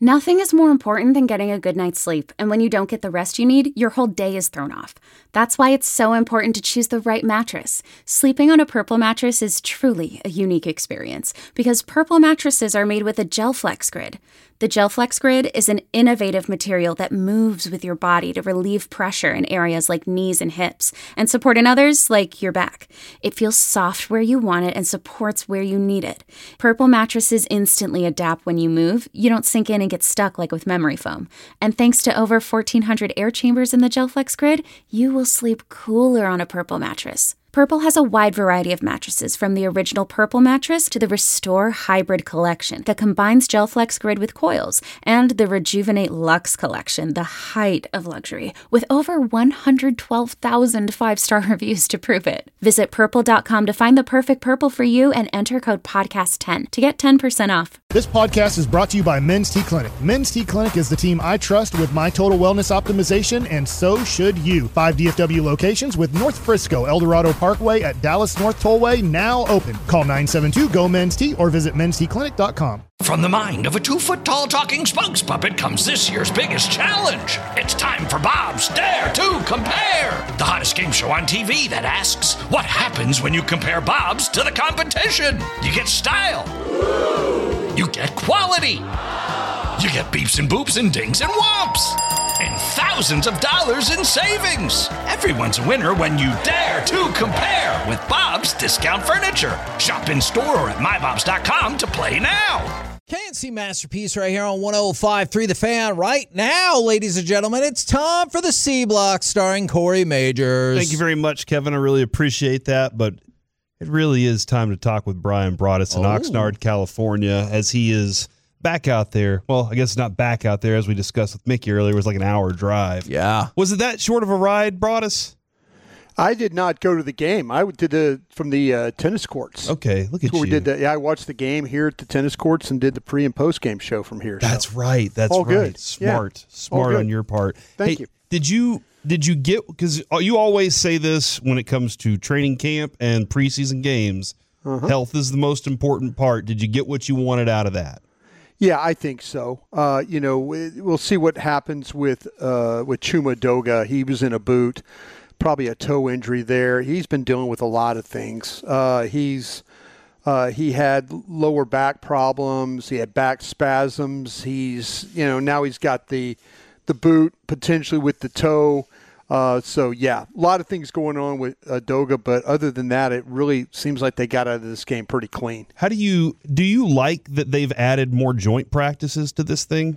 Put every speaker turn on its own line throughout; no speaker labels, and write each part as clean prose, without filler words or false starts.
Nothing is more important than getting a good night's sleep, and when you don't get the rest you need, your whole day is thrown off. That's why it's so important to choose the right mattress. Sleeping on a Purple mattress is truly a unique experience, because Purple mattresses are made with a GelFlex Grid. The GelFlex Grid is an innovative material that moves with your body to relieve pressure in areas like knees and hips, and support in others like your back. It feels soft where you want it and supports where you need it. Purple mattresses instantly adapt when you move. You don't sink in and get stuck like with memory foam. And thanks to over 1,400 air chambers in the GelFlex Grid, you will sleep cooler on a Purple mattress. Purple has a wide variety of mattresses, from the original Purple mattress to the Restore Hybrid collection that combines GelFlex Grid with coils, and the Rejuvenate Luxe collection, the height of luxury, with over 112,000 five-star reviews to prove it. Visit purple.com to find the perfect Purple for you and enter code podcast10 to get 10% off.
This podcast is brought to you by Men's T Clinic. Men's T Clinic is the team I trust with my total wellness optimization, and so should you. 5 DFW locations with North Frisco, El Dorado Parkway at Dallas North Tollway now open. Call 972-GO-MEN'S-T or visit mensteclinic.com.
From the mind of a 2-foot-tall talking spokes puppet comes this year's biggest challenge. It's time for Bob's Dare to Compare, the hottest game show on TV that asks, what happens when you compare Bob's to the competition? You get style. You get quality. You get beeps and boops and dings and whomps. And thousands of dollars in savings. Everyone's a winner when you dare to compare with Bob's Discount Furniture. Shop in store or at mybobs.com to play now.
K&C Masterpiece right here on 105.3 The Fan. Right now, ladies and gentlemen, it's time for the C Block starring Corey Majors.
Thank you very much, Kevin. I really appreciate that, but it really is time to talk with Brian Broaddus in Oxnard, California, as he is back out there. Well, I guess it's not back out there, as we discussed with Mickey earlier. It was like an hour drive.
Yeah.
Was it that short of a ride, Broaddus?
I did not go to the game. I did from the tennis courts.
Okay, look at you.
We did that. Yeah, I watched the game here at the tennis courts and did the pre and post game show from here.
That's right. That's
all
right.
Good.
Smart,
yeah.
smart on your part.
Thank you.
Did you get? Because you always say this when it comes to training camp and preseason games. Health is the most important part. Did you get what you wanted out of that?
Yeah, I think so. We'll see what happens with Chuma Doga. He was in a boot. Probably a toe injury there. He's been dealing with a lot of things. He had lower back problems. He had back spasms. Now he's got the boot potentially with the toe. A lot of things going on with Doga, but other than that, it really seems like they got out of this game pretty clean.
How do you like that they've added more joint practices to this thing?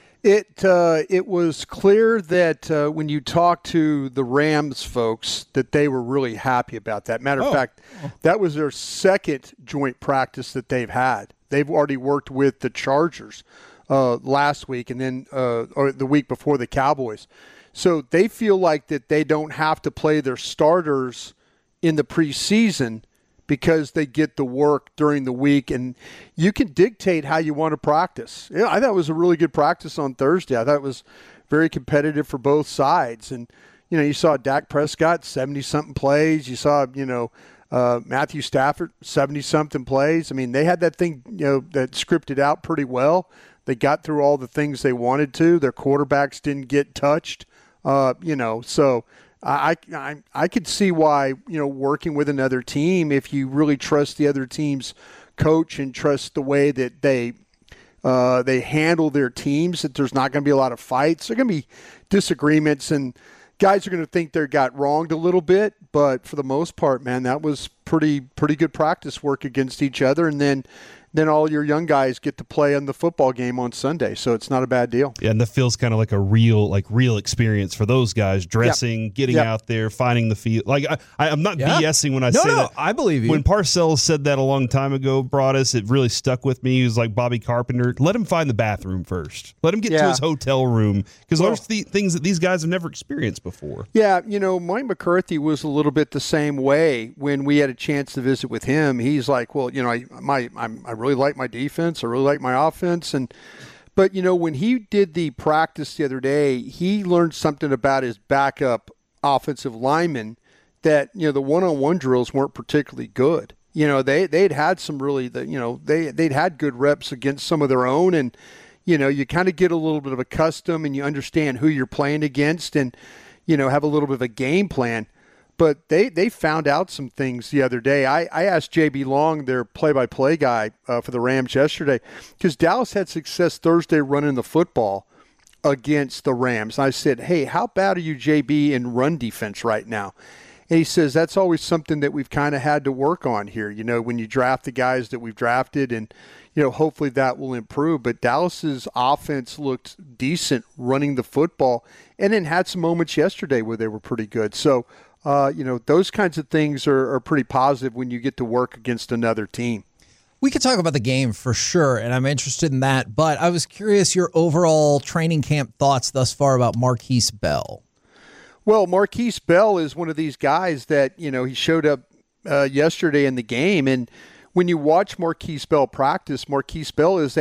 It was clear that when you talk to the Rams folks that they were really happy about that. Matter of fact, that was their second joint practice that they've had. They've already worked with the Chargers last week and then or the week before the Cowboys. So they feel like that they don't have to play their starters in the preseason because they get the work during the week, and you can dictate how you want to practice. Yeah, I thought it was a really good practice on Thursday. I thought it was very competitive for both sides. And, you saw Dak Prescott, 70-something plays. You saw, Matthew Stafford, 70-something plays. I mean, they had that thing, that scripted out pretty well. They got through all the things they wanted to. Their quarterbacks didn't get touched, so I could see why, working with another team, if you really trust the other team's coach and trust the way that they handle their teams, that there's not going to be a lot of fights. There are going to be disagreements, and guys are going to think they got wronged a little bit. But for the most part, man, that was pretty good practice work against each other. And then all your young guys get to play in the football game on Sunday, so it's not a bad deal.
Yeah, and that feels kind of like a real experience for those guys, dressing, getting out there, finding the field. Like, I'm not BSing when I say that.
I believe you.
When Parcells said that a long time ago, Broaddus, it really stuck with me. He was like Bobby Carpenter. Let him find the bathroom first. Let him get to his hotel room, because there's things that these guys have never experienced before.
Yeah, Mike McCarthy was a little bit the same way when we had a chance to visit with him. He's like, well, I really like my defense. I really like my offense. But when he did the practice the other day, he learned something about his backup offensive linemen that, the one-on-one drills weren't particularly good. They'd had some really, they'd had good reps against some of their own. And, you kind of get a little bit of a custom and you understand who you're playing against and, have a little bit of a game plan. But they found out some things the other day. I asked J.B. Long, their play-by-play guy for the Rams yesterday, because Dallas had success Thursday running the football against the Rams. And I said, hey, how bad are you, J.B., in run defense right now? And he says, that's always something that we've kind of had to work on here, when you draft the guys that we've drafted, and, hopefully that will improve. But Dallas's offense looked decent running the football and then had some moments yesterday where they were pretty good. So, those kinds of things are pretty positive when you get to work against another team.
We could talk about the game for sure, and I'm interested in that. But I was curious your overall training camp thoughts thus far about Marquise Bell.
Well, Marquise Bell is one of these guys that, he showed up yesterday in the game. And when you watch Marquise Bell practice, Marquise Bell is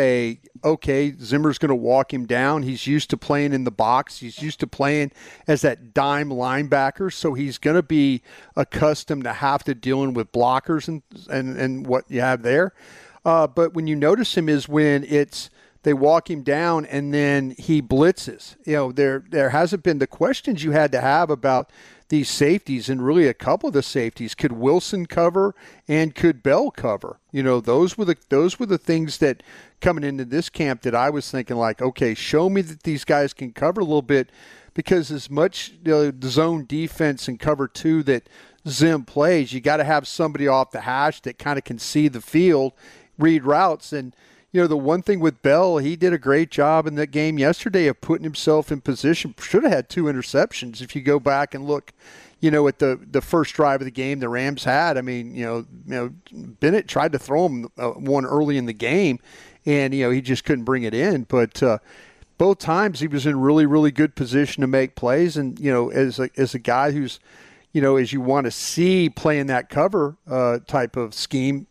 Zimmer's going to walk him down. He's used to playing in the box. He's used to playing as that dime linebacker. So he's going to be accustomed to have to dealing with blockers and what you have there. But when you notice him is when they walk him down and then he blitzes. There hasn't been the questions you had to have about these safeties, and really a couple of the safeties. Could Wilson cover and could Bell cover? Those were the things that coming into this camp that I was thinking like, okay, show me that these guys can cover a little bit, because as much the zone defense and cover two that Zim plays, you got to have somebody off the hash that kind of can see the field, read routes. And the one thing with Bell, he did a great job in that game yesterday of putting himself in position. Should have had 2 interceptions if you go back and look, at the first drive of the game the Rams had. I mean, Bennett tried to throw him one early in the game, and, he just couldn't bring it in. But both times he was in really, really good position to make plays. And, as a guy who's, as you want to see playing that cover type of scheme,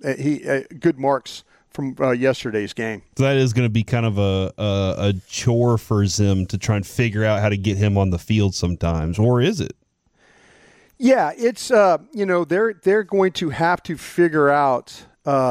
good marks from yesterday's game.
So that is going to be kind of a chore for Zim to try and figure out how to get him on the field sometimes, or is it?
Yeah, it's they're going to have to figure out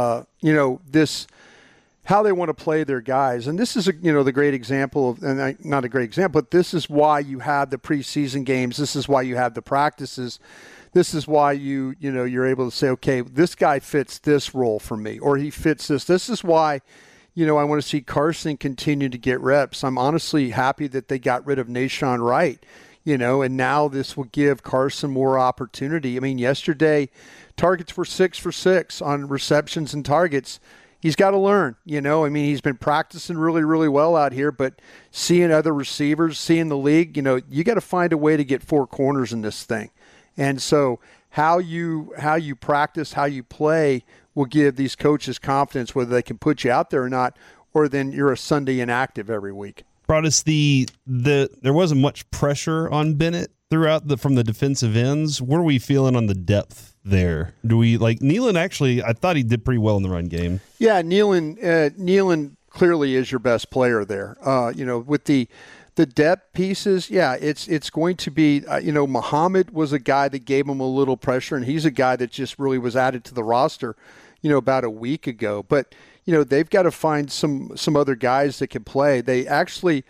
this how they want to play their guys, and this is the great example of, and not a great example, but this is why you have the preseason games. This is why you have the practices. This is why you're able to say, okay, this guy fits this role for me, or he fits this. This is why, I want to see Carson continue to get reps. I'm honestly happy that they got rid of Nahshon Wright, and now this will give Carson more opportunity. I mean, yesterday, targets were 6 for 6 on receptions and targets. He's got to learn, he's been practicing really, really well out here, but seeing other receivers, seeing the league, you got to find a way to get 4 corners in this thing. And so how you practice, how you play will give these coaches confidence whether they can put you out there or not, or then you're a Sunday inactive every week.
Broadus, there wasn't much pressure on Bennett throughout from the defensive ends. What are we feeling on the depth there? Do we like Nealon? Actually, I thought he did pretty well in the run game.
Yeah, Nealon clearly is your best player there. With the depth pieces, yeah, it's going to be, Muhammad was a guy that gave him a little pressure, and he's a guy that just really was added to the roster, about a week ago. But, they've got to find some other guys that can play. They actually,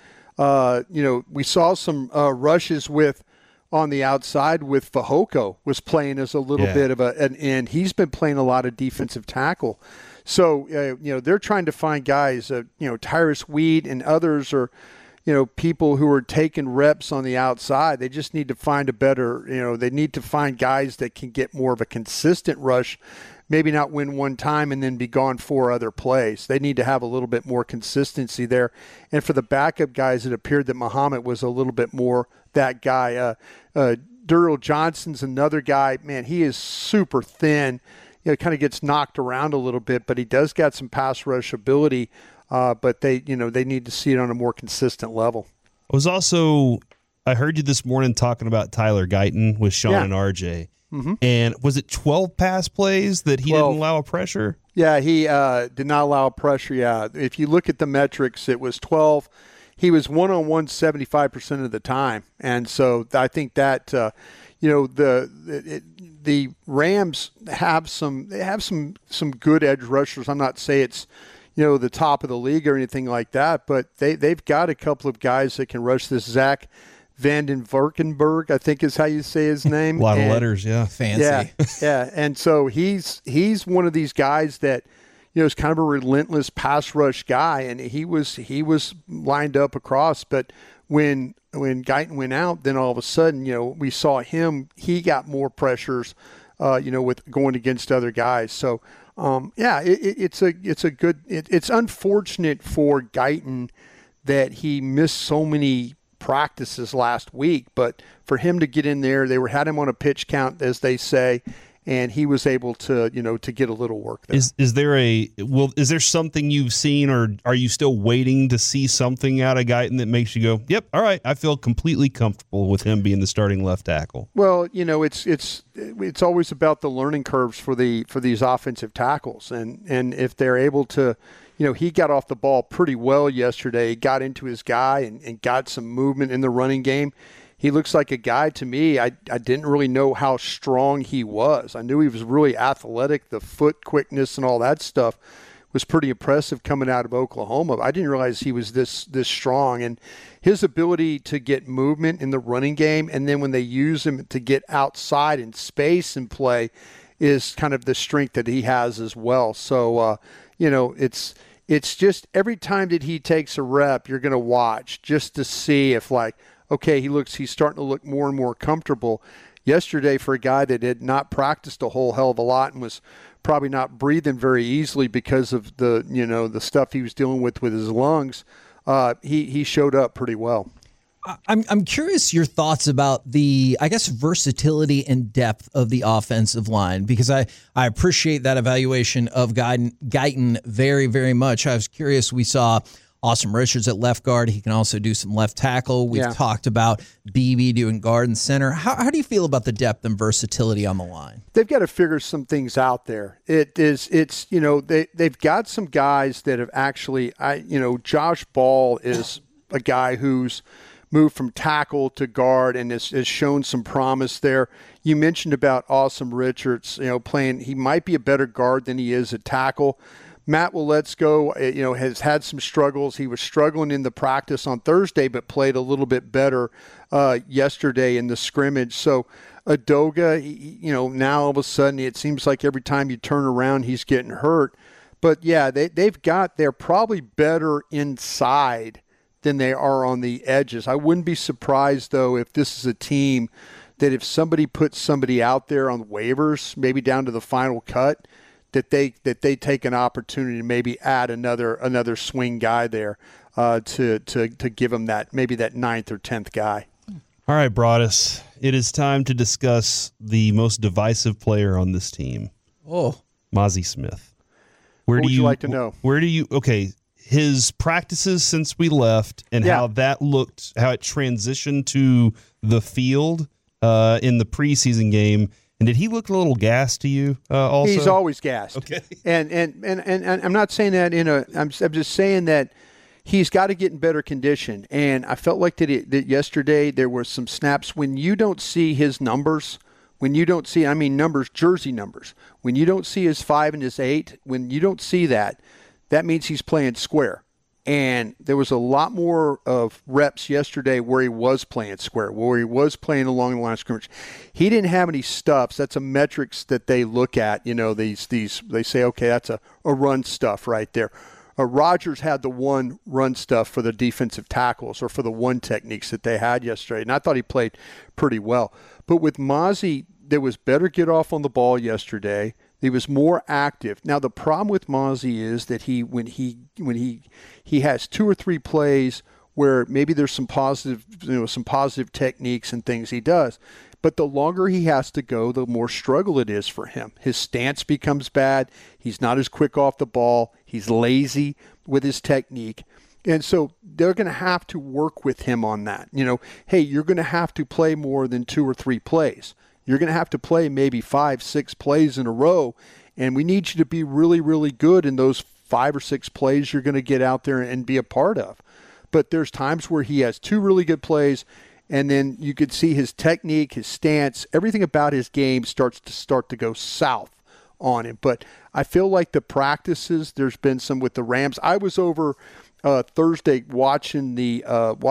we saw some rushes on the outside with Fehoko was playing as a little bit of an end. He's been playing a lot of defensive tackle. So, they're trying to find guys, Tyrus Wheat and others are, people who are taking reps on the outside. They just need to find they need to find guys that can get more of a consistent rush, maybe not win one time and then be gone 4 other plays. They need to have a little bit more consistency there. And for the backup guys, it appeared that Muhammad was a little bit more that guy. Durrell Johnson's another guy. Man, he is super thin. Kind of gets knocked around a little bit, but he does got some pass rush ability. But they need to see it on a more consistent level.
I heard you this morning talking about Tyler Guyton with Sean and RJ. Mm-hmm. And was it 12 pass plays that he didn't allow a pressure?
Yeah, he did not allow pressure. Yeah, if you look at the metrics, it was 12. He was one-on-one 75% of the time, and so I think that the Rams have some good edge rushers. I'm not saying it's the top of the league or anything like that, but they've got a couple of guys that can rush this. Zach Vanden Valkenburg, I think is how you say his name.
A lot of letters, yeah.
Fancy.
Yeah. And so he's one of these guys that, is kind of a relentless pass rush guy, and he was lined up across. But when Guyton went out, then all of a sudden, we saw he got more pressures, with going against other guys. So, it's unfortunate for Guyton that he missed so many practices last week, but for him to get in there, had him on a pitch count, as they say, and he was able to, to get a little work there.
Is there something you've seen, or are you still waiting to see something out of Guyton that makes you go, yep, all right, I feel completely comfortable with him being the starting left tackle?
Well, it's always about the learning curves for these offensive tackles, and if they're able to, he got off the ball pretty well yesterday. He got into his guy and got some movement in the running game. He looks like a guy to me. I didn't really know how strong he was. I knew he was really athletic. The foot quickness and all that stuff was pretty impressive coming out of Oklahoma. I didn't realize he was this strong. And his ability to get movement in the running game, and then when they use him to get outside in space and play, is kind of the strength that he has as well. So, it's just every time that he takes a rep, you're going to watch just to see if, okay, he's starting to look more and more comfortable. Yesterday, for a guy that had not practiced a whole hell of a lot and was probably not breathing very easily because of the stuff he was dealing with his lungs, he showed up pretty well.
I'm curious your thoughts about the, versatility and depth of the offensive line, because I appreciate that evaluation of Guyton very, very much. I was curious. We saw Austin Richards at left guard. He can also do some left tackle. We've talked about BB doing guard and center. How do you feel about the depth and versatility on the line?
They've got to figure some things out there. They've got some guys that have actually, Josh Ball is a guy who's moved from tackle to guard and has shown some promise there. You mentioned about Austin Richards, playing. He might be a better guard than he is at tackle. Matt Waletzko, has had some struggles. He was struggling in the practice on Thursday, but played a little bit better yesterday in the scrimmage. So Adoga, now all of a sudden it seems like every time you turn around, he's getting hurt. But yeah, they're probably better inside than they are on the edges. I wouldn't be surprised, though, if this is a team that if somebody puts somebody out there on waivers, maybe down to the final cut, that they take an opportunity to maybe add another swing guy there to give them that 9th or 10th guy.
All right, Broadus, it is time to discuss the most divisive player on this team.
Oh,
Mazi Smith.
What would you like to know?
His practices since we left and how that looked, how it transitioned to the field in the preseason game. And did he look a little gassed to you also?
He's always gassed.
Okay.
And I'm not saying that I'm just saying that he's got to get in better condition. And I felt like that yesterday there were some snaps when you don't see his numbers, numbers, jersey numbers, when you don't see his 5 and his 8, when you don't see that means he's playing square. And there was a lot more of reps yesterday where he was playing square, where he was playing along the line of scrimmage. He didn't have any stuffs. That's a metrics that they look at. They say, okay, that's a run stuff right there. Rodgers had the one run stuff for the defensive tackles or for the one techniques that they had yesterday. And I thought he played pretty well. But with Mazi, there was better get off on the ball yesterday. He was more active. Now the problem with Mazi is that when he has 2 or 3 plays where maybe there's some positive techniques and things he does, but the longer he has to go, the more struggle it is for him. His stance becomes bad. He's not as quick off the ball. He's lazy with his technique. And so they're going to have to work with him on that. Hey, you're going to have to play more than 2 or 3 plays. You're going to have to play maybe 5, 6 plays in a row, and we need you to be really, really good in those 5 or 6 plays you're going to get out there and be a part of. But there's times where he has 2 really good plays, and then you could see his technique, his stance, everything about his game starts to go south on him. But I feel like the practices, there's been some with the Rams. I was over Thursday watching the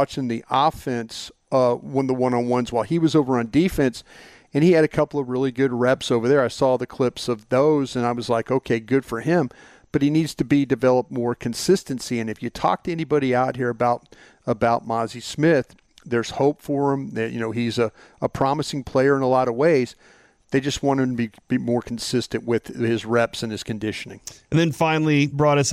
offense, the one-on-ones while he was over on defense, and he had a couple of really good reps over there. I saw the clips of those, and I was like, okay, good for him. But he needs to develop more consistency. And if you talk to anybody out here about Mazi Smith, there's hope for him. That, he's a promising player in a lot of ways. They just want him to be more consistent with his reps and his conditioning.
And then finally, Broadus,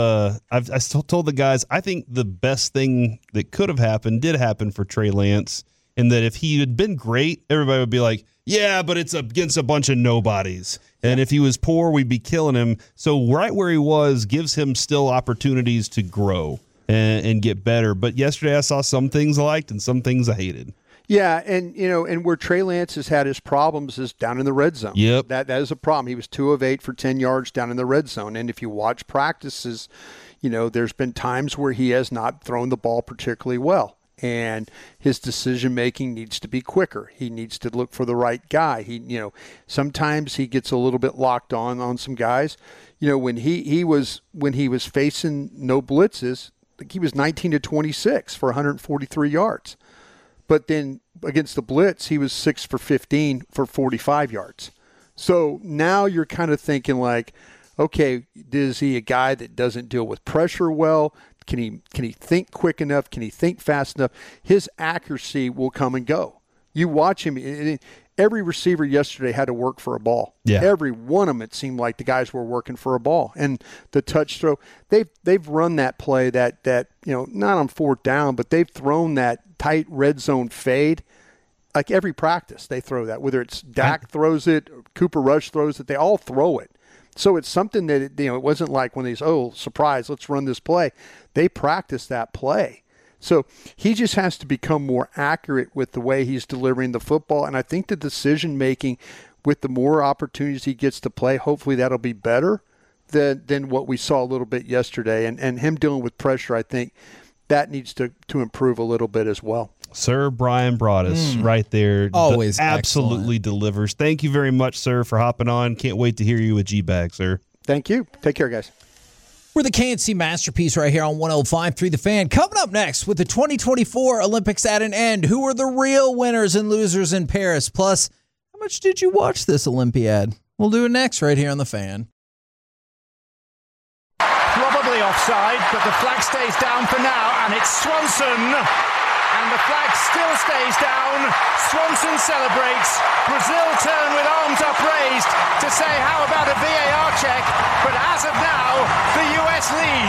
I still told the guys, I think the best thing that could have happened did happen for Trey Lance, in that if he had been great, everybody would be like, yeah, but it's against a bunch of nobodies. And if he was poor, we'd be killing him. So right where he was gives him still opportunities to grow and get better. But yesterday I saw some things I liked and some things I hated.
Yeah, and where Trey Lance has had his problems is down in the red zone.
Yep.
That is a problem. He was 2 of 8 for 10 yards down in the red zone. And if you watch practices, there's been times where he has not thrown the ball particularly well. And his decision-making needs to be quicker. He needs to look for the right guy. Sometimes he gets a little bit locked on some guys. When he was facing no blitzes, he was 19 to 26 for 143 yards. But then against the blitz, he was 6 for 15 for 45 yards. So now you're kind of thinking like, okay, is he a guy that doesn't deal with pressure well? Can he think quick enough? Can he think fast enough? His accuracy will come and go. You watch him. Every receiver yesterday had to work for a ball.
Yeah.
Every one of them, it seemed like the guys were working for a ball. And the touch throw, they've run that play that not on 4th down, but they've thrown that tight red zone fade. Like every practice, they throw that. Whether it's Dak throws it, or Cooper Rush throws it, they all throw it. So it's something that, it wasn't like when surprise, let's run this play. They practice that play. So he just has to become more accurate with the way he's delivering the football. And I think the decision-making with the more opportunities he gets to play, hopefully that'll be better than what we saw a little bit yesterday. And him dealing with pressure, I think that needs to improve a little bit as well.
Sir Brian Broadus right there.
Always
absolutely
excellent.
delivers. Thank you very much, sir, for hopping on. Can't wait to hear you with G-Bag, sir.
Thank you. Take care, guys.
We're the KNC Masterpiece right here on 105.3 The Fan. Coming up next with the 2024 Olympics at an end. Who are the real winners and losers in Paris? Plus, how much did you watch this Olympiad? We'll do it next right here on The Fan.
Probably offside, but the flag stays down for now, and it's Swanson. And the flag still stays down. Swanson celebrates. Brazil turn with arms upraised to say, how about a VAR check? But as of now, the U.S.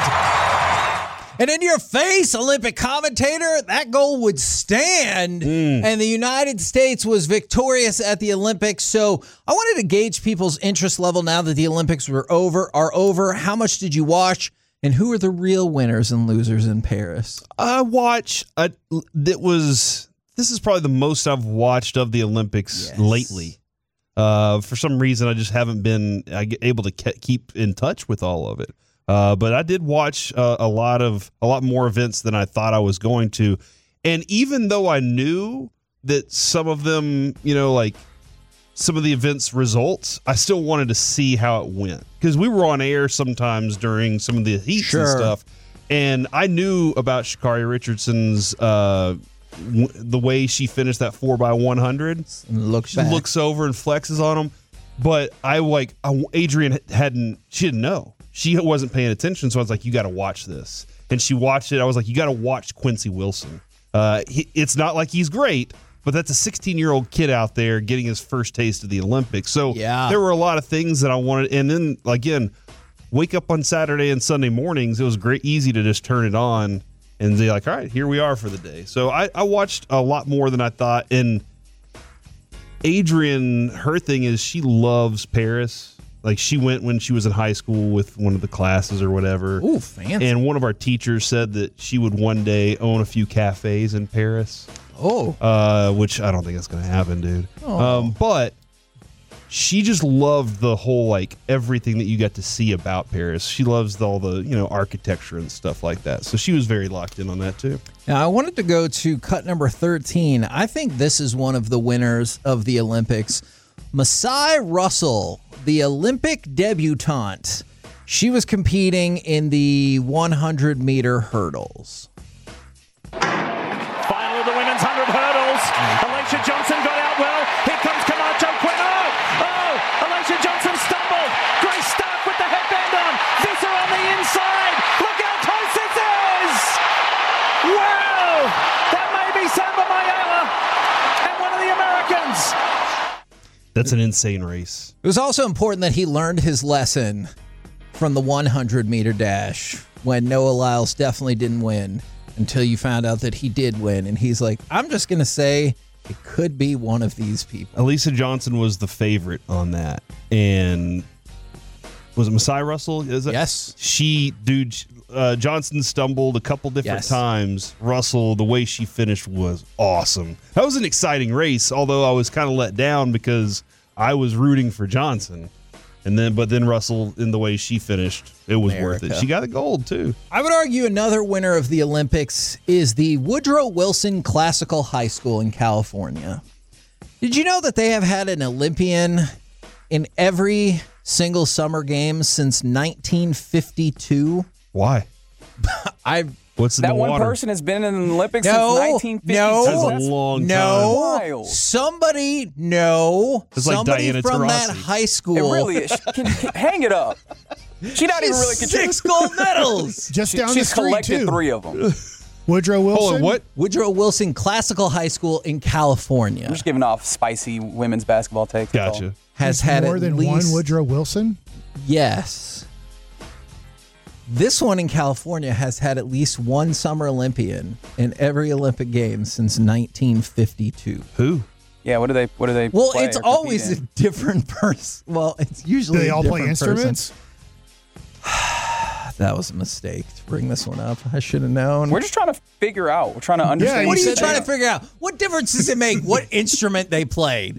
lead.
And in your face, Olympic commentator, that goal would stand. And the United States was victorious at the Olympics. So I wanted to gauge people's interest level now that the Olympics are over. How much did you watch? And who are the real winners and losers in Paris?
I watch. This is probably the most I've watched of the Olympics lately. For some reason, I just haven't been able to keep in touch with all of it. But I did watch a lot more events than I thought I was going to. And even though I knew that some of them, some of the events' results, I still wanted to see how it went. Because we were on air sometimes during some of the heats and stuff. And I knew about Sha'Carri Richardson's, the way she finished that 4x100. She looks over and flexes on him. But Adrian she didn't know. She wasn't paying attention. So I was like, you got to watch this. And she watched it. I was like, you got to watch Quincy Wilson. It's not like he's great, but that's a 16-year-old kid out there getting his first taste of the Olympics. So there were a lot of things that I wanted. And then, again, wake up on Saturday and Sunday mornings, it was easy to just turn it on and be like, all right, here we are for the day. So I watched a lot more than I thought. And Adrian, her thing is she loves Paris. Like, she went when she was in high school with one of the classes or whatever.
Ooh, fancy.
And one of our teachers said that she would one day own a few cafes in Paris. Which I don't think that's going to happen, dude. But she just loved the whole, everything that you got to see about Paris. She loves all the, architecture and stuff like that. So she was very locked in on that, too.
Now, I wanted to go to cut number 13. I think this is one of the winners of the Olympics. Masai Russell, the Olympic debutante, she was competing in the 100-meter hurdles.
Final of the women's 100 hurdles. Alicia Johnson got out well. Here comes Camacho Quinn. Oh, Alicia Johnson stumbled. Grace Stark with the headband on. Visser on the inside. Look how close this is. Wow. That may be Samba Mayala and one of the Americans.
That's an insane race.
It was also important that he learned his lesson from the 100-meter dash when Noah Lyles definitely didn't win until you found out that he did win. And he's like, I'm just going to say it could be one of these people.
Elisa Johnson was the favorite on that. And was it Masai Russell? Is it?
Yes.
Johnson stumbled a couple different times. Russell, the way she finished was awesome. That was an exciting race, although I was kind of let down because I was rooting for Johnson. But then Russell, in the way she finished, it was worth it. She got the gold, too.
I would argue another winner of the Olympics is the Woodrow Wilson Classical High School in California. Did you know that they have had an Olympian in every single summer game since 1952?
Why? What's in
that
the
one
water?
person has been in the Olympics since 1952.
That's a long time.
Wild.
Somebody
Diana
from that
Taurasi.
high school.
It really is. Hang it up. She's not even really contributing.
6 gold medals.
Just down the
She's
street,
collected
too.
3 of them.
Woodrow Wilson.
Hold on, what?
Woodrow Wilson Classical High School in California
I'm just giving off spicy women's basketball takes. that's all.
Gotcha.
has
There's
had
more
at
than
least
one Woodrow Wilson?
Yes. This one in California has had at least one Summer Olympian in every Olympic Games since 1952.
Who?
Yeah, what do they
Well,
play
it's
or
always a
compete in?
different person. Well, it's usually
Do they
a
all play
different
instruments?
person. That was a mistake to bring this one up. I should have known.
We're just trying to figure out. We're trying to understand.
What are you
said
trying
that.
to figure out? What difference does it make what instrument they played?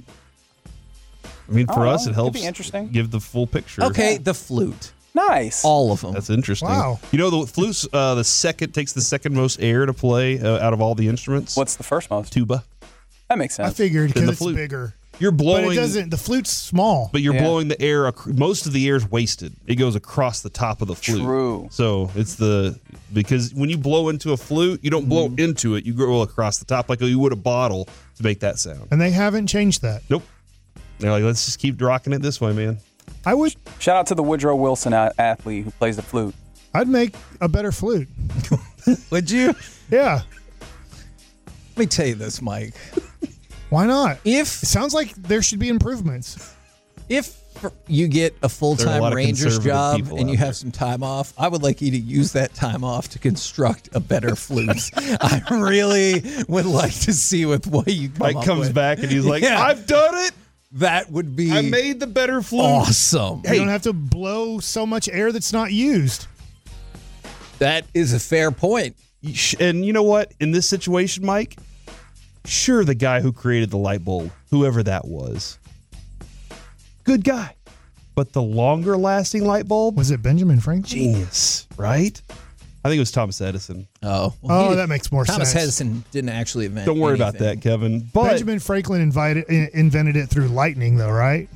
I mean, for
don't
us,
know.
it
Could
helps
be interesting.
give the full picture.
Okay, the flute.
Nice.
All of them.
That's interesting.
Wow.
You know, the flute's takes the second most air to play out of all the instruments.
What's the first most?
tuba?
That makes sense.
I figured
And
because
the
it's
flute.
bigger.
You're blowing.
But it doesn't. The flute's small.
But you're
Yeah.
blowing the air. Most of the air is wasted. It goes across the top of the flute.
True.
So it's because when you blow into a flute, you don't blow into it. You go across the top like you would a bottle to make that sound.
And they haven't changed that.
Nope. They're like, let's just keep rocking it this way, man.
I would.
Shout out to the Woodrow Wilson athlete who plays the flute.
I'd make a better flute.
Would you?
Yeah.
Let me tell you this, Mike.
Why not? It
If
sounds like there should be improvements.
you get a
There are a
full-time
lot of
Rangers
conservative
job
people
and
out
you
there.
have some time off, I would like you to use that time off to construct a better flute. I really would like to see what you come
Mike
up
comes
with.
back and he's like,
Yeah.
I've done it.
That would be
I made the better flute.
awesome.
You don't have to blow so much air that's not used.
That is a fair point.
And you know what? In this situation, Mike, sure, the guy who created the light bulb, whoever that was, good guy. But the longer lasting light bulb,
Was it Benjamin Franklin?
genius, right? I think it was Thomas Edison.
Oh,
Oh, that makes more
Thomas
sense.
Edison didn't actually invent
Don't worry about
anything.
that, Kevin. But
Benjamin Franklin invented it through lightning, though, right?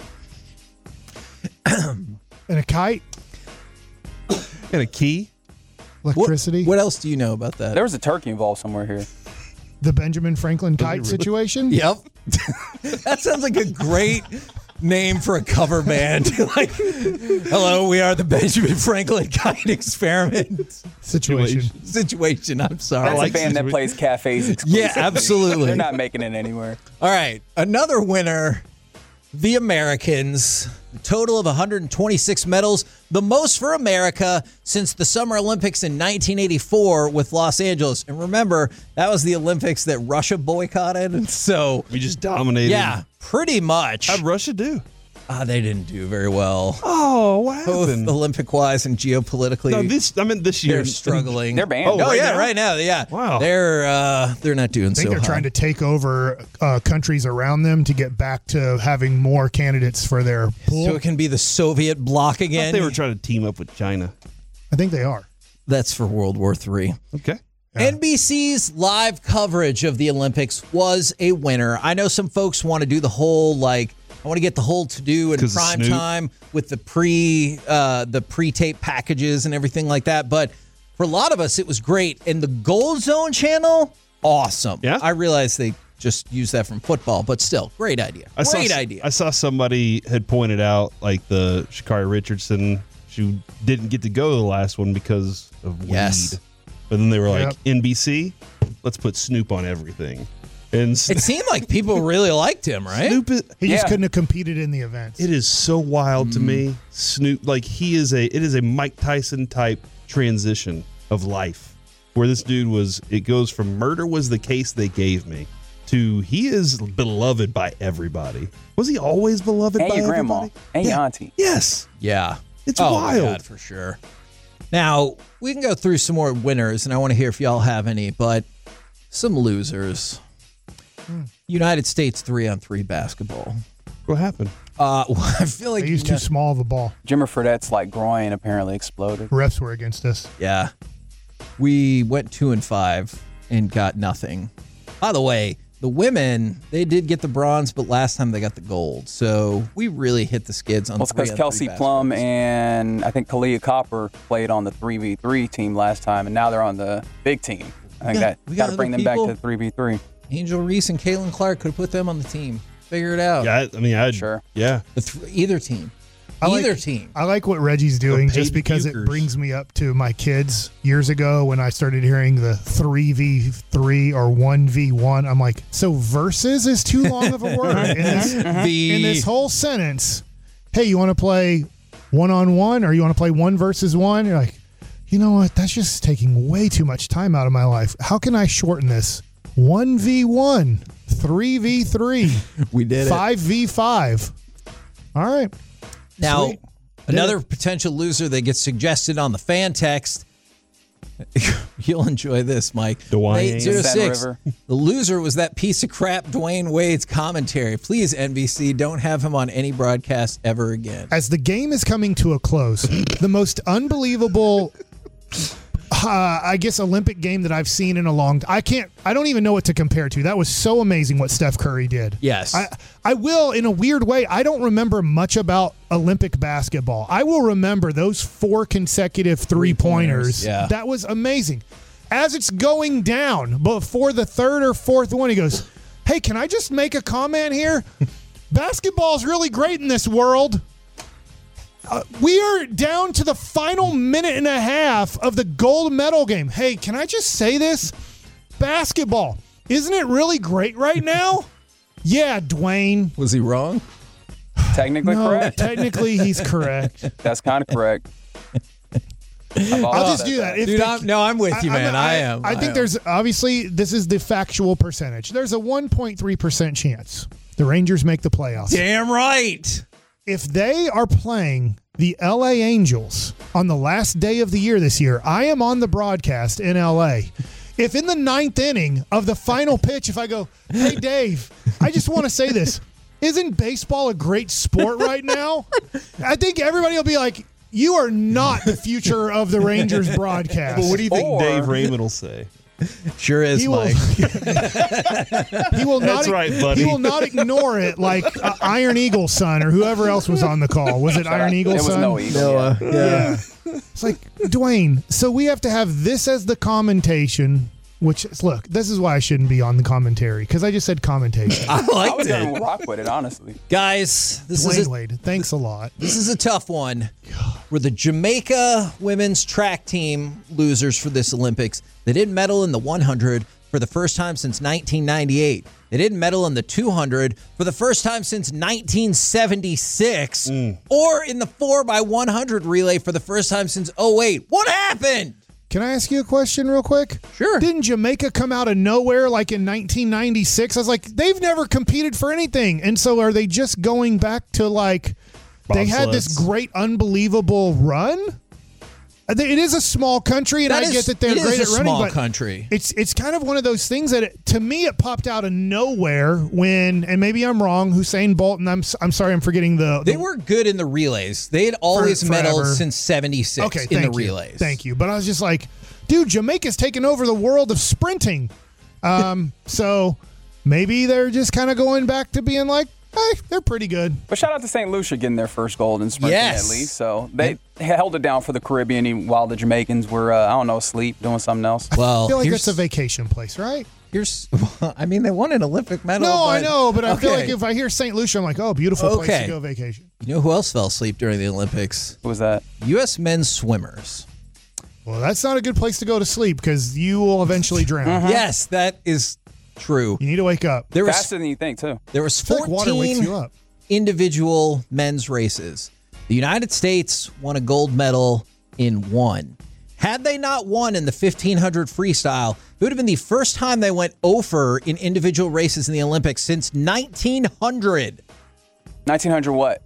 And a kite,
and a key.
electricity.
What else do you know about that?
There was a turkey involved somewhere here.
The Benjamin Franklin kite situation.
Yep. That sounds like a great name for a cover band. Like, hello, we are the Benjamin Franklin Kite Experiment situation. I'm sorry.
That's a band that plays cafes exclusively.
Yeah, absolutely.
They're not making it anywhere.
All right, another winner, the Americans. A total of 126 medals, the most for America since the Summer Olympics in 1984 with Los Angeles. And remember, that was the Olympics that Russia boycotted. And so,
We just dominated.
yeah, pretty much.
How'd Russia do?
They didn't do very well.
Oh, what
Both
happened?
Olympic-wise and geopolitically.
No, this year.
they're struggling.
They're banned.
Oh,
Oh,
right
yeah,
now?
right now. Yeah.
Wow.
They're not doing
I think
so
they're
hot.
trying to take over countries around them to get back to having more candidates for their pool.
So it can be the Soviet bloc
I thought
again.
they were trying to team up with China.
I think they are.
That's for World War III.
Okay.
NBC's live coverage of the Olympics was a winner. I know some folks want to do the whole I want to get the whole to-do in prime time with the pre-tape packages and everything like that. But for a lot of us, it was great. And the Gold Zone channel, awesome.
Yeah.
I realized they just use that from football, but still, great idea. Great idea.
I saw somebody had pointed out, like the Sha'Carri Richardson, she didn't get to go to the last one because of weed.
Yes.
But then they were like, NBC, let's put Snoop on everything. And
it seemed like people really liked him, right?
Snoop
he just couldn't have competed in the events.
It is so wild to me. Snoop, like it is a Mike Tyson type transition of life, where this dude it goes from murder was the case they gave me to he is beloved by everybody. Was he always beloved by
your grandma
everybody?
and your auntie?
Yes.
Yeah.
It's
wild.
wild.
My God, for sure. Now, we can go through some more winners, and I want to hear if y'all have any, but some losers. United States 3-on-3 basketball.
What happened?
I feel like
they used too small of a ball.
Jimmer Fredette's groin apparently exploded.
Refs were against us.
Yeah. We went 2-5 and got nothing. By the way, the women, they did get the bronze, but last time they got the gold. So we really hit the skids on
Well, it's because Kelsey Plum and I think Kalia Copper played on the 3v3 team last time, and now they're on the big team. I think
we
got
got
to bring them
other
back to 3v3.
Angel Reese and Caitlin Clark could have put them on the team. Figure it out.
Yeah, I mean,
Sure.
Yeah.
Either team.
I like what Reggie's doing just because it brings me up to my kids years ago when I started hearing the 3v3 or 1v1. I'm like, so versus is too long of a word in this whole sentence. Hey, you want to play one-on-one or you want to play one versus one? You're like, you know what? That's just taking way too much time out of my life. How can I shorten this? 1v1, 3v3.
We did it.
5v5. All right.
Now,
Sweet.
another potential loser that gets suggested on the fan text. You'll enjoy this, Mike.
Dwayne.
806. The loser was that piece of crap Dwayne Wade's commentary. Please, NBC, don't have him on any broadcast ever again.
As the game is coming to a close, the most unbelievable I guess Olympic game that I've seen in a long time. I don't even know what to compare to. That was so amazing what Steph Curry did.
Yes.
I will, in a weird way, I don't remember much about Olympic basketball. I will remember those 4 consecutive three-pointers.
Yeah.
That was amazing. As it's going down, before the 3rd or 4th one, he goes, hey, can I just make a comment here? Basketball's really great in this world. We are down to the final minute and a half of the gold medal game. Hey, can I just say this? Basketball, isn't it really great right now? Yeah, Dwayne.
Was he wrong?
Technically correct.
Technically, he's correct.
That's kind of correct.
I'll just do that.
Dude, I'm with you, man. I am.
I think there's, obviously, this is the factual percentage. There's a 1.3% chance the Rangers make the playoffs.
Damn right.
If they are playing the LA Angels on the last day of the year this year, I am on the broadcast in LA. If in the 9th inning of the final pitch, if I go, hey, Dave, I just want to say this. Isn't baseball a great sport right now? I think everybody will be like, you are not the future of the Rangers broadcast.
But what do you think Dave Raymond will say?
Sure is, Mike.
He will not.
That's right, buddy.
He will not ignore it like Iron Eagle's son or whoever else was on the call. Was it Iron Eagle's son?
It was no Eagle.
Yeah. It's like, Dwayne, so we have to have this as the commentation, which, look, this is why I shouldn't be on the commentary, because I just said commentation.
I
I was
liked
going
it.
to rock with it, honestly.
Guys, this
Dwayne
is
Wade, thanks a lot.
This is a tough one. We're the Jamaica women's track team losers for this Olympics. They didn't medal in the 100 for the first time since 1998. They didn't medal in the 200 for the first time since 1976. Or in the 4x100 relay for the first time since 2008. What happened?
Can I ask you a question real quick?
Sure.
Didn't Jamaica come out of nowhere like in 1996? I was like, they've never competed for anything. And so are they just going back to like, they had this great, unbelievable run? It is a small country, and I get that they're great at running,
small
but
country.
It's kind of one of those things that, to me, it popped out of nowhere when, and maybe I'm wrong, Usain Bolt, and I'm sorry, I'm forgetting
They were good in the relays. They had always medaled since 76 in the relays.
Thank you. But I was just like, dude, Jamaica's taken over the world of sprinting. So maybe they're just kind of going back to being like, Hey, they're pretty good.
But shout out to St. Lucia getting their first gold in sprinting at least. So they held it down for the Caribbean while the Jamaicans were, asleep, doing something else.
Well,
I feel like it's a vacation place, right?
They won an Olympic medal.
No, I know, but I feel like if I hear St. Lucia, I'm like, oh, beautiful place to go vacation.
You know who else fell asleep during the Olympics?
Who was that?
U.S. men's swimmers.
Well, that's not a good place to go to sleep because you will eventually drown.
Yes, that is true.
You need to wake up.
Faster than you think, too.
There was 14
water wakes you up.
individual men's races. The United States won a gold medal in one. Had they not won in the 1500 freestyle, it would have been the first time they went over in individual races in the Olympics since 1900.
1900 what?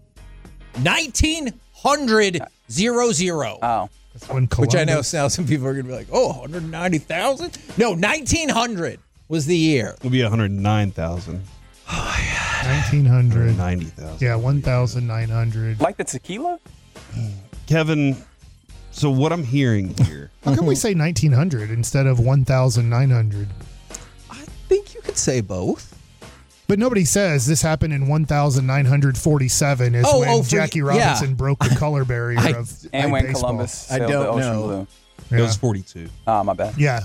1900.
Oh.
That's when Columbus.
Which I know now some people are going to be like, 190,000? No, 1900 was the year.
It'll be 109,000.
1900.
90,000.
Yeah, 1,900.
Like the tequila?
Kevin, so what I'm hearing here.
How come we say 1900 instead of 1,900?
I think you could say both.
But nobody says this happened in 1947 is when Jackie Robinson broke the color barrier of
and when
baseball.
Columbus sailed the ocean blue.
It was 42.
My bad.
Yeah,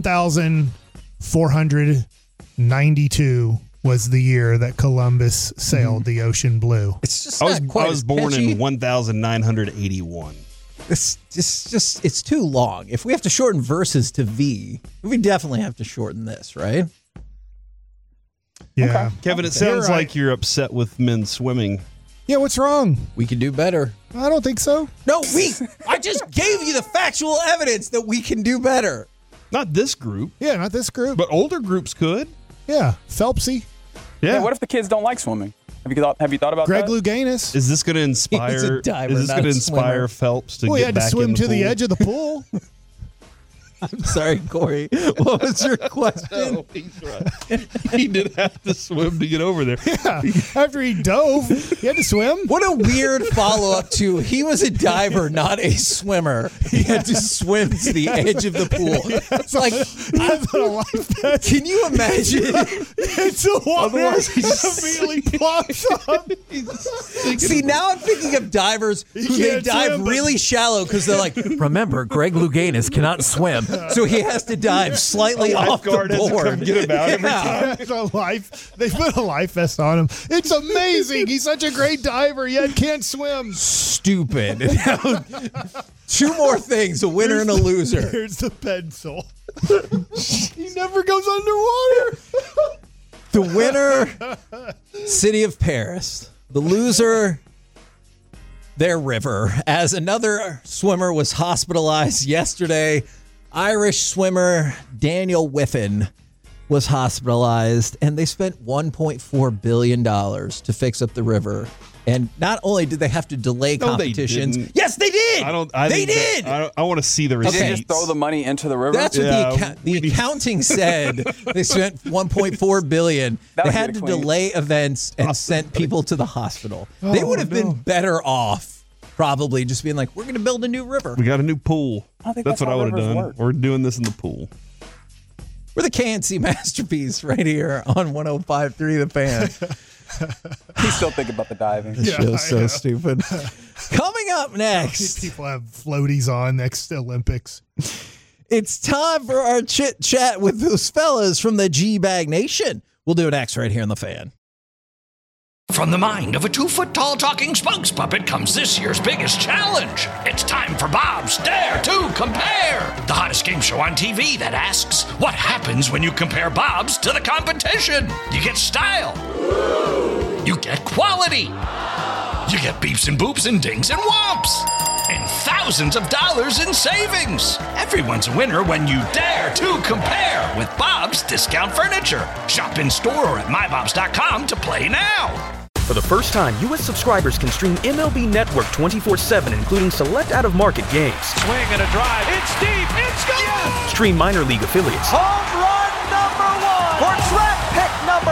1,492 was the year that Columbus sailed the ocean blue.
It's just
I was born in 1981.
It's too long. If we have to shorten verses to V, we definitely have to shorten this, right?
Yeah.
Okay.
Kevin, it sounds like you're upset with men's swimming.
Yeah, what's wrong?
We can do better.
I don't think so.
No, I just gave you the factual evidence that we can do better.
Not this group.
Yeah, not this group.
But older groups could.
Yeah, Phelpsy.
Yeah.
Hey, what if the kids don't like swimming? Have you thought about
Greg
that?
Louganis.
Is this going to inspire?
He's a diver,
is this
not
going to
a
inspire
swimmer.
Phelps to
Well, he
get
had to
back
swim
in the
to the
pool?
edge of the pool.
I'm sorry, Corey. What was your question?
No, he's right. He did have to swim to get over there.
Yeah, after he dove, he had to swim.
What a weird follow-up to he was a diver, not a swimmer. He had to swim to the edge of the pool. It's like,
That's not a life vest.
can you imagine?
It's a water immediately plops up.
See, now I'm thinking of divers who they
can't
dive
swim, but-
really shallow because they're like, remember, Greg Louganis cannot swim. So he has to dive slightly off the
lifeguard has to
board.
come get him out every time.
That's a life. They put a life vest on him. It's amazing. He's such a great diver, yet can't swim.
Stupid. Two more things, a winner and a loser.
Here's the pencil. He never goes underwater.
The winner, City of Paris. The loser, their river. As another swimmer was hospitalized yesterday, Irish swimmer Daniel Whiffen was hospitalized, and they spent $1.4 billion to fix up the river. And not only did they have to delay competitions,
didn't.
yes, they did.
They
did.
I want to see the
Did
receipts.
they just throw the money into the river?
That's what the accounting said. They spent $1.4 billion.
That
They
would
had
get
to
it clean.
delay events and sent people to the hospital. They would have been better off probably just being like, we're going to build a new river.
We got a new pool.
I don't think
That's
that's
what I
how
would have
rivers
done.
work.
We're doing this in the pool.
We're the KNC Masterpiece right here on 105.3 The Fan.
He's still thinking about the diving.
This show's so stupid. Coming up
These
next,
people have floaties on next to Olympics.
it's time for our chit chat with those fellas from the G-Bag Nation. We'll do it next right here on The Fan.
From the mind of a 2-foot-tall talking spokes puppet comes this year's biggest challenge. It's time for Bob's Dare to Compare, the hottest game show on TV that asks, what happens when you compare Bob's to the competition? You get style. You get quality. You get beeps and boops and dings and whomps. And thousands of dollars in savings. Everyone's a winner when you dare to compare with Bob's Discount Furniture. Shop in store or at mybobs.com to play now.
For the first time, U.S. subscribers can stream MLB Network 24/7, including select out-of-market games.
Swing and a drive. It's deep. It's gone.
Stream minor league affiliates.
Home run number one. Or track pick number one.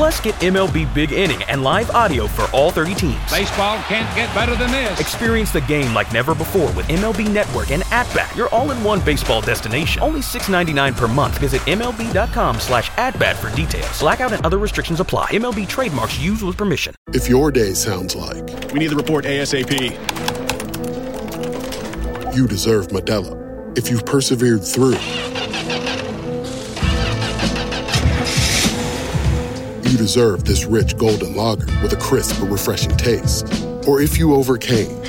Plus, get MLB Big Inning and live audio for all 30 teams.
Baseball can't get better than this.
Experience the game like never before with MLB Network and At-Bat, your all-in-one baseball destination. Only $6.99 per month. Visit MLB.com/at-bat for details. Blackout and other restrictions apply. MLB trademarks used with permission.
If your day sounds like,
we need the report ASAP,
you deserve Modelo. If you've persevered through, you deserve this rich golden lager with a crisp but refreshing taste. Or if you overcame.
2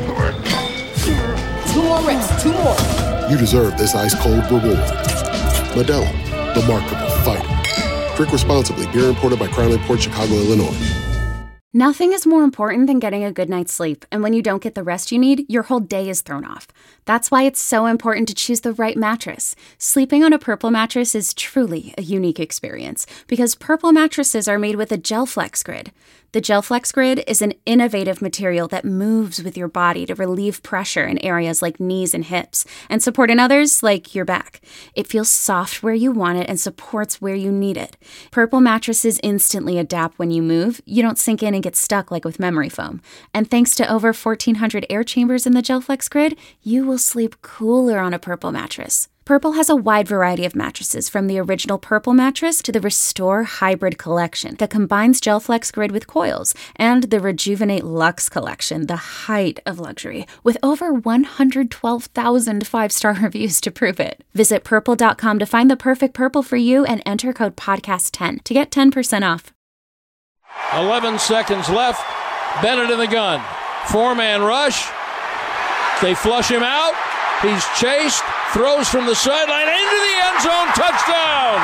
more reps, 2 more.
You deserve this ice-cold reward. Modelo, the mark of a fighter. Drink responsibly. Beer imported by Crown Port Chicago, Illinois.
Nothing is more important than getting a good night's sleep, and when you don't get the rest you need, your whole day is thrown off. That's why it's so important to choose the right mattress. Sleeping on a Purple mattress is truly a unique experience, because Purple mattresses are made with a GelFlex Grid. The GelFlex Grid is an innovative material that moves with your body to relieve pressure in areas like knees and hips, and support in others like your back. It feels soft where you want it and supports where you need it. Purple mattresses instantly adapt when you move. You don't sink in and get stuck like with memory foam. And thanks to over 1,400 air chambers in the GelFlex Grid, you will sleep cooler on a Purple mattress. Purple has a wide variety of mattresses, from the original Purple mattress to the Restore Hybrid collection that combines GelFlex Grid with coils, and the Rejuvenate Luxe collection, the height of luxury, with over 112,000 5-star reviews to prove it. Visit Purple.com to find the perfect Purple for you and enter code PODCAST10 to get 10% off.
11 seconds left. Bennett in the gun. 4-man rush. They flush him out. He's chased. Throws from the sideline into the end zone. Touchdown!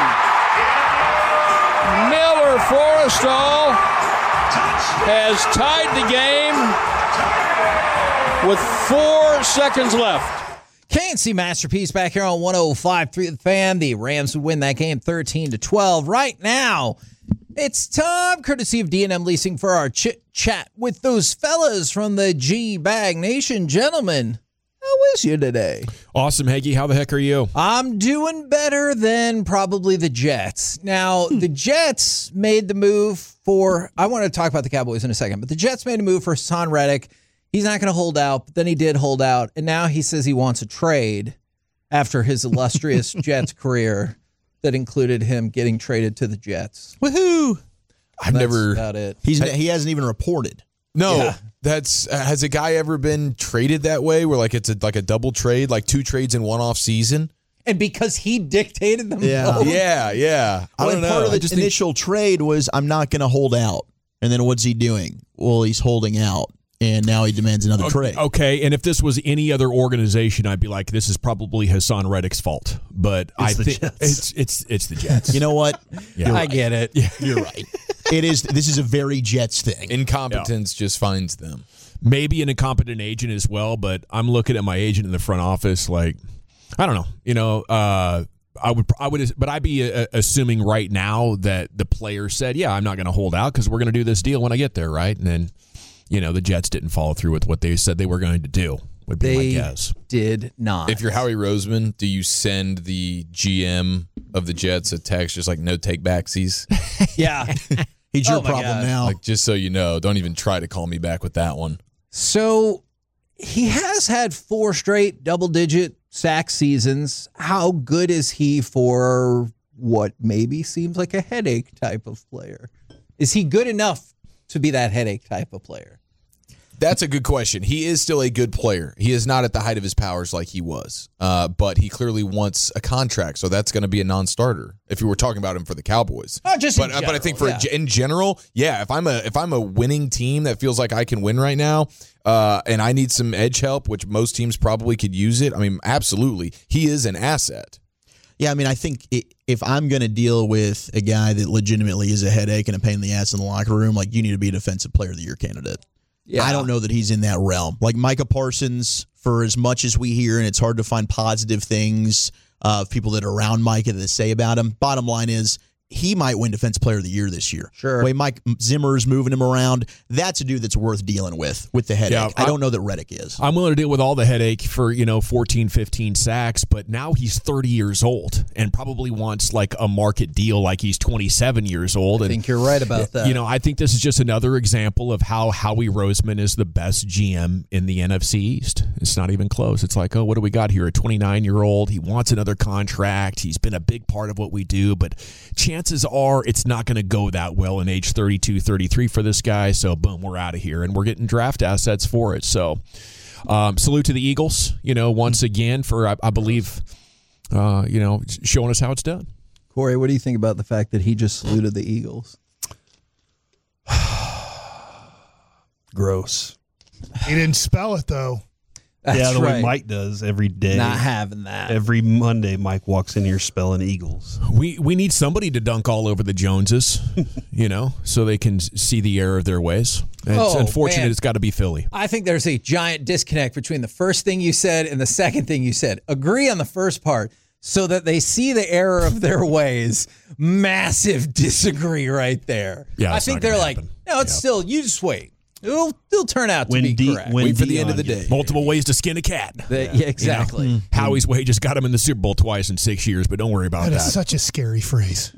Miller Forrestall has tied the game with 4 seconds left.
KNC Masterpiece back here on 105.3 The Fan. The Rams would win that game 13-12. Right now, it's time, courtesy of D&M Leasing, for our chit-chat with those fellas from the G-Bag Nation. Gentlemen, how is you today?
Awesome, Hagee. How the heck are you?
I'm doing better than probably the Jets. Now, the Jets made the move for, I want to talk about the Cowboys in a second, but the Jets made a move for Hassan Reddick. He's not going to hold out, but then he did hold out, and now he says he wants a trade after his illustrious Jets career that included him getting traded to the Jets.
Woohoo!
That's about it.
He hasn't even reported.
No,
Yeah.
Has a guy ever been traded that way, where like it's like a double trade, like 2 trades in one off season?
And because he dictated them
Yeah.
both.
Yeah. I don't know.
Part of
I
the
just think-
initial trade was, I'm not going to hold out. And then what's he doing? Well, he's holding out. And now he demands another trade.
Okay, and if this was any other organization, I'd be like, this is probably Hassan Reddick's fault. But I think it's the Jets.
You know what?
Yeah.
I get it.
You're right. It is. This is a very Jets thing.
Incompetence just finds them. Maybe an incompetent agent as well, but I'm looking at my agent in the front office like, I don't know. You know, I would, but I'd be assuming right now that the player said, yeah, I'm not going to hold out because we're going to do this deal when I get there, right? And then, you know, the Jets didn't follow through with what they said they were going to do, would be my guess.
Did not.
If you're Howie Roseman, do you send the GM of the Jets a text just like no take backsies?
Yeah.
He's your problem now.
Like, just so you know, don't even try to call me back with that one.
So he has had 4 straight double-digit sack seasons. How good is he for what maybe seems like a headache type of player? Is he good enough to be that headache type of player?
That's a good question. He is still a good player. He is not at the height of his powers like he was, but he clearly wants a contract, so that's going to be a non-starter if you were talking about him for the Cowboys.
But
I think in general, yeah. If I'm a winning team that feels like I can win right now, and I need some edge help, which most teams probably could use it. I mean, absolutely, he is an asset.
Yeah, I mean, I think if I'm going to deal with a guy that legitimately is a headache and a pain in the ass in the locker room, like, you need to be a defensive player of the year candidate. Yeah. I don't know that he's in that realm. Like Micah Parsons, for as much as we hear, and it's hard to find positive things of people that are around Micah that say about him, bottom line is he might win Defensive Player of the Year this year.
Sure.
The way Mike Zimmer's moving him around, that's a dude that's worth dealing with the headache.
Yeah,
I don't know that Reddick is.
I'm willing to deal with all the headache for, 14, 15 sacks, but now he's 30 years old and probably wants like a market deal like he's 27 years old.
I think you're right about that.
I think this is just another example of how Howie Roseman is the best GM in the NFC East. It's not even close. It's like, what do we got here? A 29-year-old. He wants another contract. He's been a big part of what we do, but chances are it's not going to go that well in age 32, 33 for this guy. So, boom, we're out of here, and we're getting draft assets for it. So, salute to the Eagles, once again for, I believe, showing us how it's done.
Corey, what do you think about the fact that he just saluted the Eagles?
Gross.
He didn't spell it, though.
That's the
right.
way Mike does every day.
Not having that.
Every Monday, Mike walks in here spelling Eagles.
We need somebody to dunk all over the Joneses, so they can see the error of their ways. It's unfortunate.
Man.
It's got to be Philly.
I think there's a giant disconnect between the first thing you said and the second thing you said. Agree on the first part so that they see the error of their ways. Massive disagree right there.
Yeah,
I think they're like, no, it's still, you just wait. It'll turn out to be correct.
Wait for the end of the day. Multiple ways to skin a cat.
Yeah, exactly.
Howie's way just got him in the Super Bowl twice in 6 years, but don't worry about that.
That is such a scary phrase.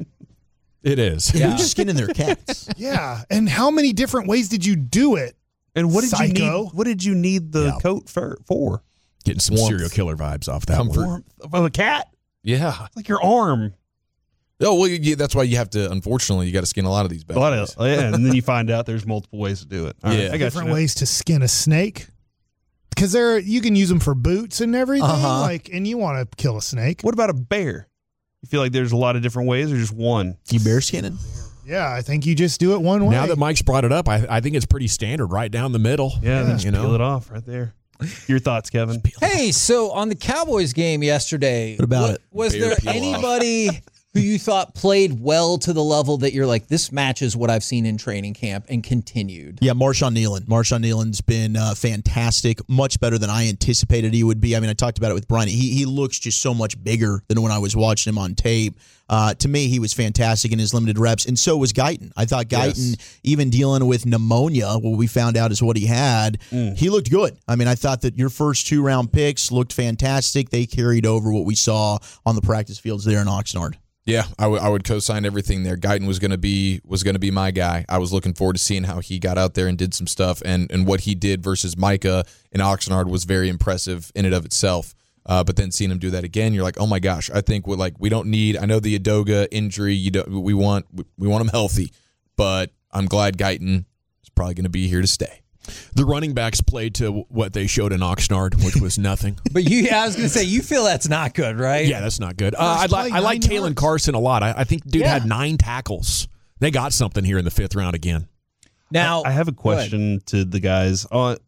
It is.
Yeah. Who's skinning their cats?
Yeah, and how many different ways did you do it?
And what did
Psycho?
you need? What did you need the coat for?
Getting some serial killer vibes off that one.
Warmth of a cat?
Yeah.
It's like your arm.
Oh, well, that's why you have to, unfortunately, you got to skin a lot of these bad boys.
And then you find out there's multiple ways to do it. All right, I got
different ways to skin a snake. Because you can use them for boots and everything. And you want to kill a snake.
What about a bear? You feel like there's a lot of different ways or just one?
You bear skinning?
Yeah, I think you just do it one way.
Now that Mike's brought it up, I think it's pretty standard, right down the middle.
Yeah, then just peel it off right there. Your thoughts, Kevin?
Hey, so on the Cowboys game yesterday,
what about it?
Was there anybody who you thought played well to the level that you're like, this matches what I've seen in training camp and continued?
Yeah, Marshawn Nealon. Marshawn Nealon's been fantastic, much better than I anticipated he would be. I mean, I talked about it with Brian. He looks just so much bigger than when I was watching him on tape. To me, he was fantastic in his limited reps, and so was Guyton. I thought Guyton, even dealing with pneumonia, what we found out is what he had, he looked good. I mean, I thought that your first 2-round picks looked fantastic. They carried over what we saw on the practice fields there in Oxnard.
Yeah, I would co-sign everything there. Guyton was going to be my guy. I was looking forward to seeing how he got out there and did some stuff, and what he did versus Micah in Oxnard was very impressive in and of itself. But then seeing him do that again, you're like, oh my gosh! I think we don't need. I know the Udoka injury. We want him healthy, but I'm glad Guyton is probably going to be here to stay.
The running backs played to what they showed in Oxnard, which was nothing.
But I was going to say, you feel that's not good, right?
Yeah, that's not good. I like Kalen Carson a lot. I think dude had 9 tackles. They got something here in the 5th round again.
Now I have a question to the guys.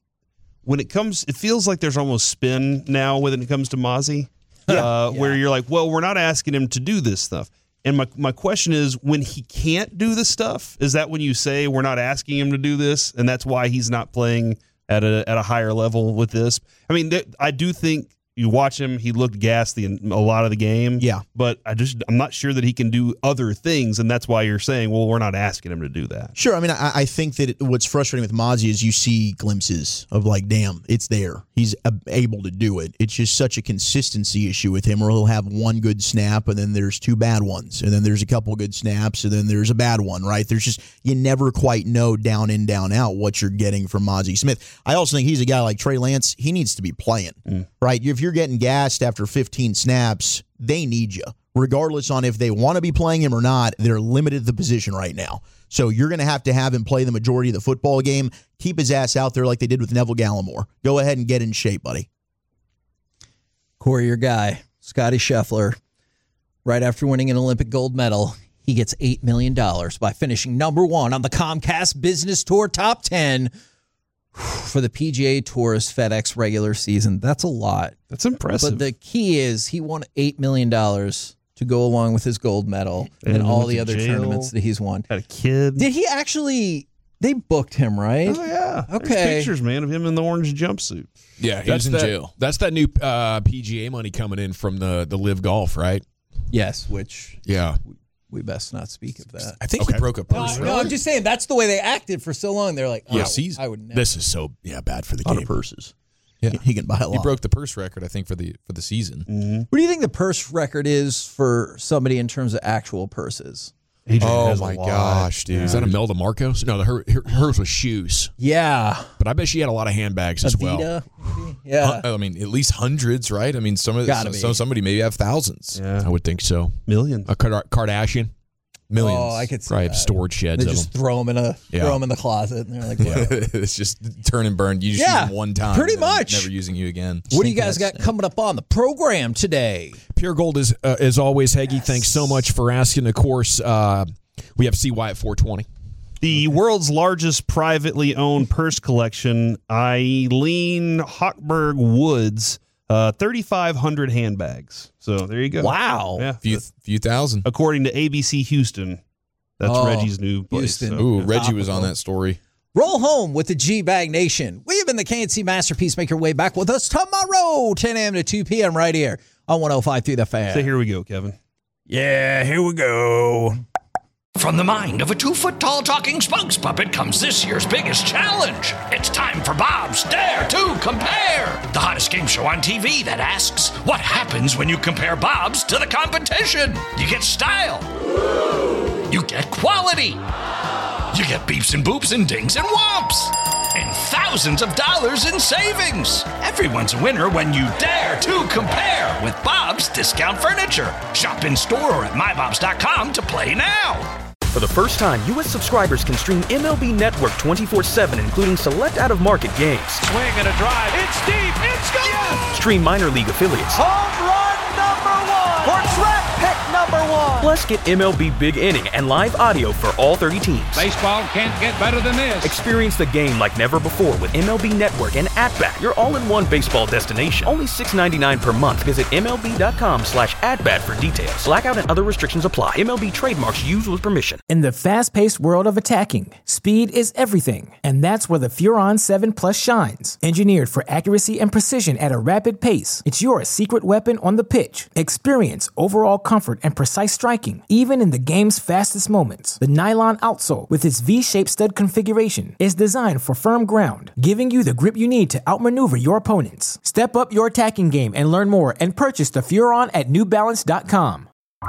When it comes, it feels like there's almost spin now when it comes to Mozzie, where you're like, well, we're not asking him to do this stuff. And my question is, when he can't do the stuff, is that when you say we're not asking him to do this, and that's why he's not playing at a higher level with this? I mean, I do think you watch him; he looked gassed a lot of the game.
Yeah,
but I'm not sure that he can do other things, and that's why you're saying, well, we're not asking him to do that.
Sure. I mean, I think that what's frustrating with Mozzie is you see glimpses of like, damn, it's there. He's able to do it. It's just such a consistency issue with him, where he'll have one good snap, and then there's 2 bad ones, and then there's a couple good snaps, and then there's a bad one, right? There's just, you never quite know down in, down out what you're getting from Mozzie Smith. I also think he's a guy like Trey Lance. He needs to be playing, right? If you're getting gassed after 15 snaps, they need you. Regardless on if they want to be playing him or not, they're limited to the position right now. So you're going to have him play the majority of the football game. Keep his ass out there like they did with Neville Gallimore. Go ahead and get in shape, buddy.
Corey, your guy, Scotty Scheffler, right after winning an Olympic gold medal, he gets $8 million by finishing number 1 on the Comcast Business Tour Top 10 for the PGA Tour's FedEx regular season. That's a lot.
That's impressive.
But the key is he won $8 million to go along with his gold medal and all the other tournaments that he's won.
Had a kid.
Did he actually? They booked him, right?
Oh yeah.
Okay.
There's pictures, man, of him in the orange jumpsuit.
Yeah, he's in jail.
That's that new PGA money coming in from the Live Golf, right?
Yes. Which We best not speak of that.
I think he broke a purse.
No, I'm just saying that's the way they acted for so long. They're like, I would never.
This is so bad for the game.
Purses.
Yeah,
he can buy a lot.
He broke the purse record, I think, for the season.
Mm-hmm.
What do you think the purse record is for somebody in terms of actual purses?
Oh my gosh, dude! Is that Imelda Marcos? No, hers was shoes.
Yeah,
but I bet she had a lot of handbags as well.
Maybe? Yeah,
I mean, at least hundreds, right? I mean, somebody maybe have thousands.
Yeah,
I would think so.
Millions.
A Kardashian.
Millions.
Oh, I could see
probably
that.
have storage sheds.
They just throw them in the closet, and they're like,
it's just turn and burn. You just use them one time,
pretty much.
Never using you again.
What do you guys got coming up on the program today?
Pure Gold is as always, Heggie. Yes. Thanks so much for asking. Of course, we have CY at 420.
The world's largest privately owned purse collection, Eileen Hochberg Woods. 3,500 handbags. So there you go.
Wow.
Yeah. Few thousand.
According to ABC Houston. That's Reggie's new place.
Houston.
Ooh, Reggie was on that story.
Roll home with the G-Bag Nation. We have been the KNC Masterpiece. Make your way back with us tomorrow, 10 a.m. to 2 p.m. right here on 105.3 The Fan.
So here we go, Kevin.
Yeah, here we go.
From the mind of a 2-foot-tall talking spokes puppet comes this year's biggest challenge. It's time for Bob's Dare to Compare, the hottest game show on TV that asks, what happens when you compare Bob's to the competition? You get style. You get quality. You get beeps and boops and dings and whomps. And thousands of dollars in savings. Everyone's a winner when you dare to compare with Bob's Discount Furniture. Shop in store or at mybobs.com to play now.
For the first time, U.S. subscribers can stream MLB Network 24/7, including select out-of-market games.
Swing and a drive. It's deep. It's gone. Yes!
Stream minor league affiliates.
Home run number 1. For draft pick number 1.
Plus, get MLB Big Inning and live audio for all 30 teams.
Baseball can't get better than this.
Experience the game like never before with MLB Network and AtBat, your all-in-one baseball destination. Only $6.99 per month. Visit MLB.com/AtBat for details. Blackout and other restrictions apply. MLB trademarks used with permission.
In the fast-paced world of attacking, speed is everything, and that's where the Furon 7 Plus shines. Engineered for accuracy and precision at a rapid pace, it's your secret weapon on the pitch. Experience overall comfort and precise striking, even in the game's fastest moments. The nylon outsole, with its V-shaped stud configuration, is designed for firm ground, giving you the grip you need to outmaneuver your opponents. Step up your attacking game and learn more and purchase the Furon at NewBalance.com.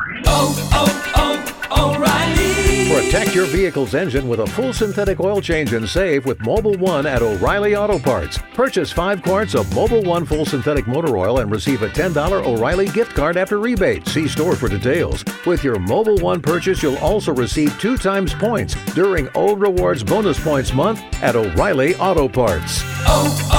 O'Reilly. Protect your vehicle's engine with a full synthetic oil change and save with Mobil 1 at O'Reilly Auto Parts. Purchase 5 quarts of Mobil 1 full synthetic motor oil and receive a $10 O'Reilly gift card after rebate. See store for details. With your Mobil 1 purchase, you'll also receive 2 times points during O Rewards Bonus Points Month at O'Reilly Auto Parts.